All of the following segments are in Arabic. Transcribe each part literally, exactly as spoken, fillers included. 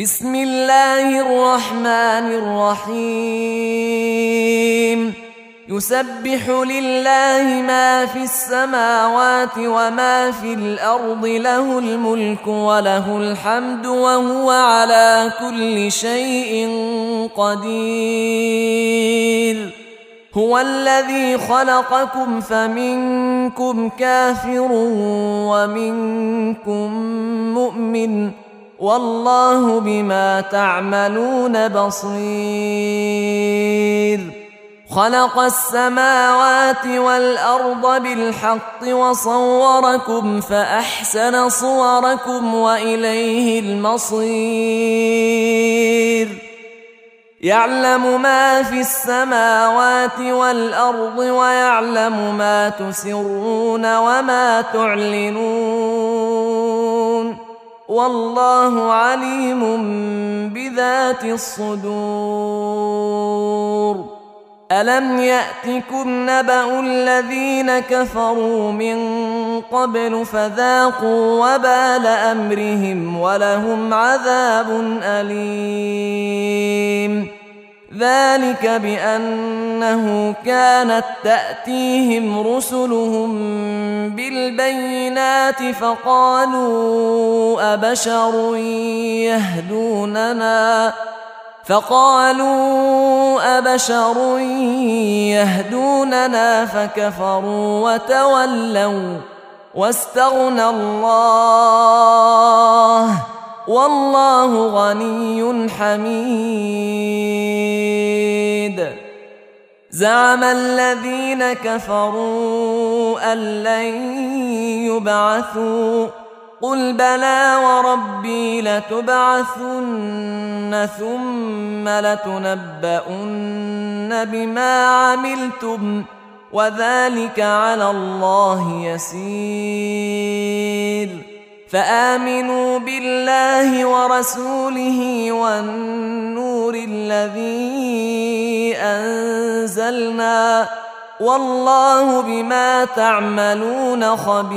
بسم الله الرحمن الرحيم يسبح لله ما في السماوات وما في الأرض له الملك وله الحمد وهو على كل شيء قدير هو الذي خلقكم فمنكم كافر ومنكم مؤمن والله بما تعملون بصير خلق السماوات والأرض بالحق وصوركم فأحسن صوركم وإليه المصير يعلم ما في السماوات والأرض ويعلم ما تسرون وما تعلنون والله عليم بذات الصدور ألم يأتكم نبأ الذين كفروا من قبل فذاقوا وبال أمرهم ولهم عذاب أليم ذلك بأنه كانت تأتيهم رسلهم بالبينات فقالوا أبشر يهدوننا فقالوا أبشر يهدوننا فكفروا وتولوا واستغنى الله والله غني حميد زعم الذين كفروا أن لن يبعثوا قل بلى وربي لتبعثن ثم لتنبؤن بما عملتم وذلك على الله يسير فآمنوا بالله ورسوله والنور الذي أنزلنا والله بما تعملون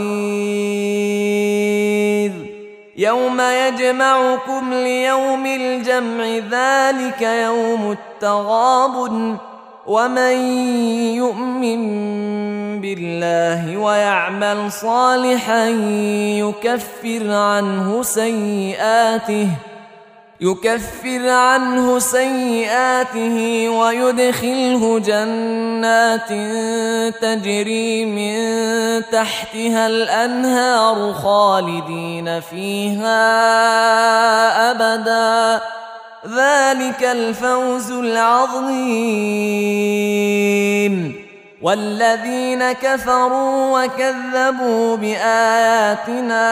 خبير يوم يجمعكم ليوم الجمع ذلك يوم التغابن ومن يؤمن بالله ويعمل صالحا يكفر عنه سيئاته يكفر عنه سيئاته ويدخله جنات تجري من تحتها الأنهار خالدين فيها أبدا ذلك الفوز العظيم والذين كفروا وكذبوا بآياتنا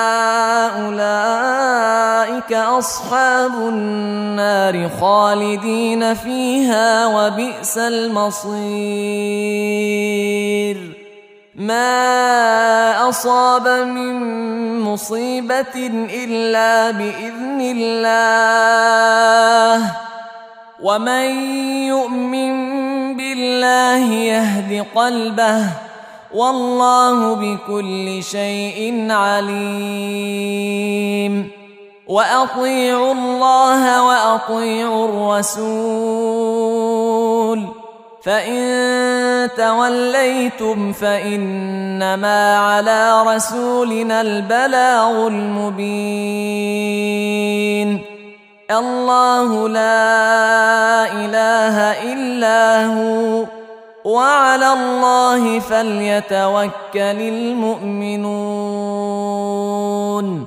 أولئك أصحاب النار خالدين فيها وبئس المصير ما أصاب من مصيبة إلا بإذن الله ومن يؤمن بالله يهد قلبه والله بكل شيء عليم وأطيعوا الله وأطيعوا الرسول فإن توليتم فإنما على رسولنا البلاغ المبين الله لا إله إلا هو وعلى الله فليتوكل المؤمنون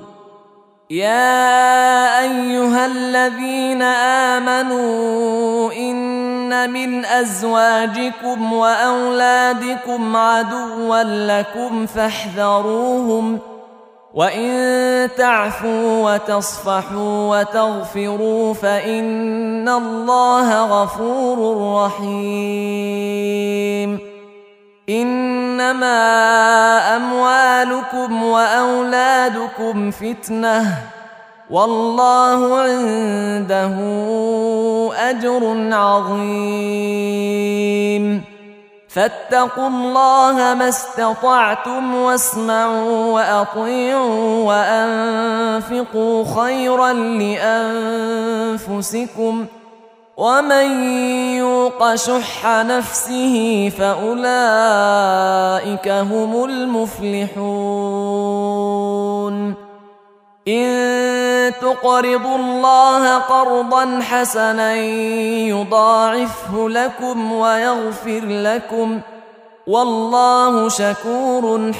يا أيها الذين آمنوا إن من أزواجكم وأولادكم عدوا لكم فاحذروهم وإن تعفوا وتصفحوا وتغفروا فإن الله غفور رحيم إنما أموالكم وأولادكم فتنة والله عنده أجر عظيم فاتقوا الله ما استطعتم واسمعوا وأطيعوا وأنفقوا خيرا لأنفسكم ومن يوق شح نفسه فأولئك هم المفلحون إن تقرضوا الله قرضا حسنا يضاعفه لكم ويغفر لكم والله شكور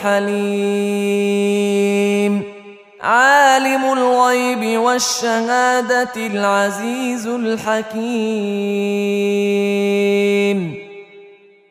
حليم عالم الغيب والشهادة العزيز الحكيم